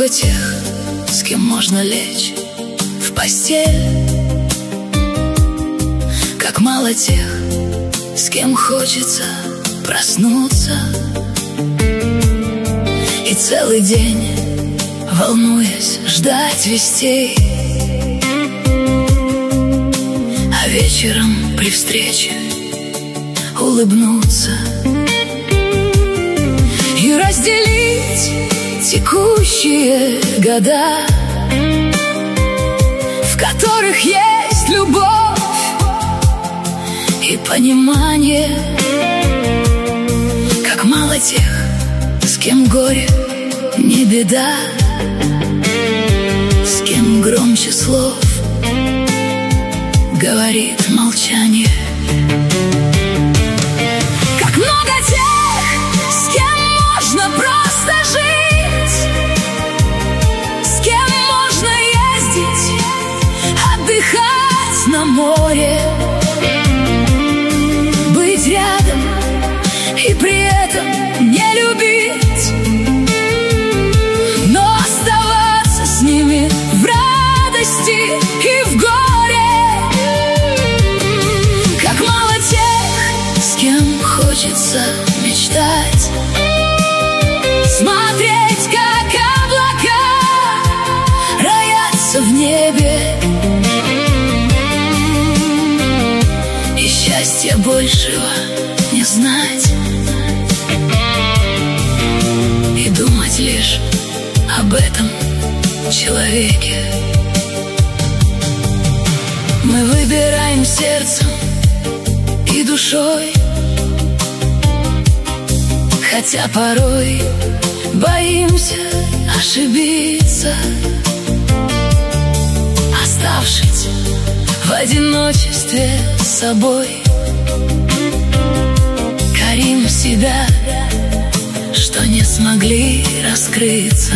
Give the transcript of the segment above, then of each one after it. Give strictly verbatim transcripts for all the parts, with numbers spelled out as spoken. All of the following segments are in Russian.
много тех, с кем можно лечь в постель. Как мало тех, с кем хочется проснуться и целый день, волнуясь, ждать вестей. А вечером при встрече улыбнуться и разделить текущие года, в которых есть любовь и понимание. Как мало тех, с кем горе не беда, с кем громче слов говорит молчание. Как много тех, с кем можно просто жить, с кем можно ездить, отдыхать на море, быть рядом и при этом не любить, но оставаться с ними в радости и в горе. Как мало тех, с кем хочется мечтать, смотреть, как облака роятся в небе, и счастья большего не знать, и думать лишь об этом человеке. Мы выбираем сердцем и душой, хотя порой боимся ошибиться, оставшись в одиночестве с собой. Корим себя, что не смогли раскрыться.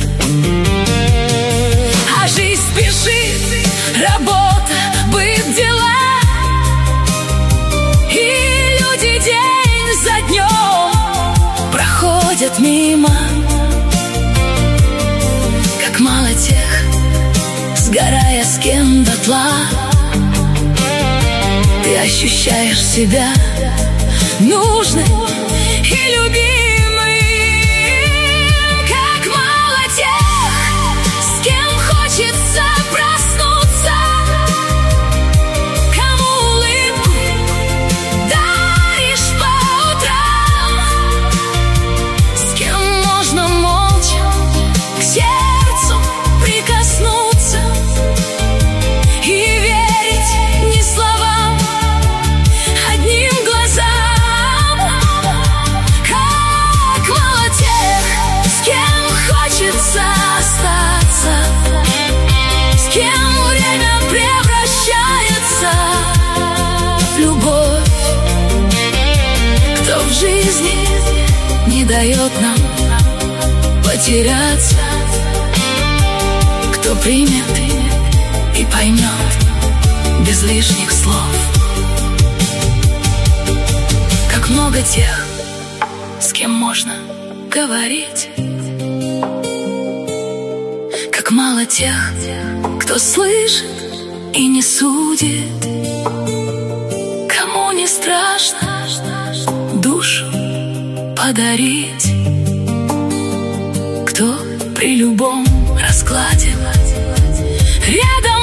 А жизнь спешит, работа, быт, дела, и люди день за днем проходят мимо. Как мало тех, сгорая с кем дотла, ты ощущаешь себя нужной и любимой. Как мало тех, с кем хочется проснуться, кому улыбку даришь по утрам, с кем можно молча к сердцу прикоснуться и верить не словам, одним глазам. Как мало тех, с кем хочется остаться, с кем время превращается в любовь, кто в жизни не дает нам потеряться, кто примет и поймет без лишних слов. Как много тех, с кем можно говорить, как мало тех, кто слышит и не судит, кому не страшно душу подарить, кто при любом раскладе рядом